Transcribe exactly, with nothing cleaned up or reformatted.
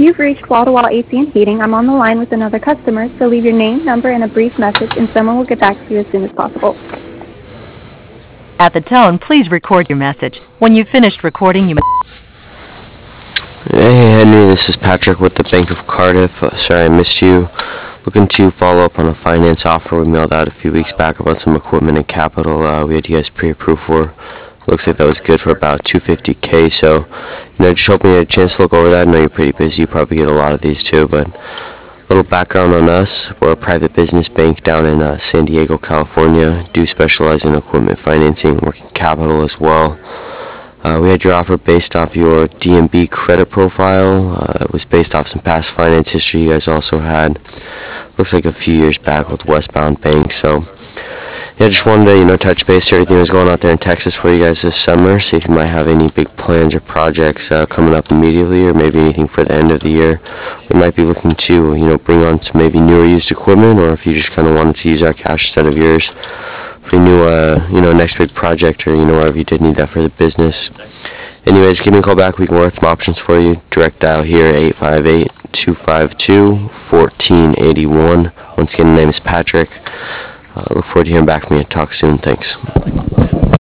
You've reached wall-to-wall A C and Heating. I'm on the line with another customer, so leave your name, number, and a brief message, and someone will get back to you as soon as possible. At the tone, please record your message. When you've finished recording, you may... Hey Henry, this is Patrick with the Bank of Cardiff. Uh, sorry I missed you. Looking to follow up on a finance offer we mailed out a few weeks back about some equipment and capital uh, we had you guys pre-approved for. Looks like that was good for about two hundred fifty K, so you know, just hoping you had a chance to look over that. I know you're pretty busy, you probably get a lot of these too, but a little background on us. We're a private business bank down in uh, San Diego, California. Do specialize in equipment financing, working capital as well. Uh, we had your offer based off your D M B credit profile. Uh, it was based off some past finance history you guys also had. Looks like a few years back with Westbound Bank. So, yeah, just wanted to you know touch base to everything that was going out there in Texas for you guys this summer. See if you might have any big plans or projects uh, coming up immediately, or maybe anything for the end of the year. We might be looking to you know bring on some maybe newer used equipment, or if you just kind of wanted to use our cash instead of yours. If you knew, uh, you know, next big project, or, you know, wherever you did need that for the business. Anyways, give me a call back. We can work some options for you. Direct dial here, eight five eight, two five two, one four eight one. Once again, my name is Patrick. Uh, look forward to hearing back from you. Talk soon. Thanks.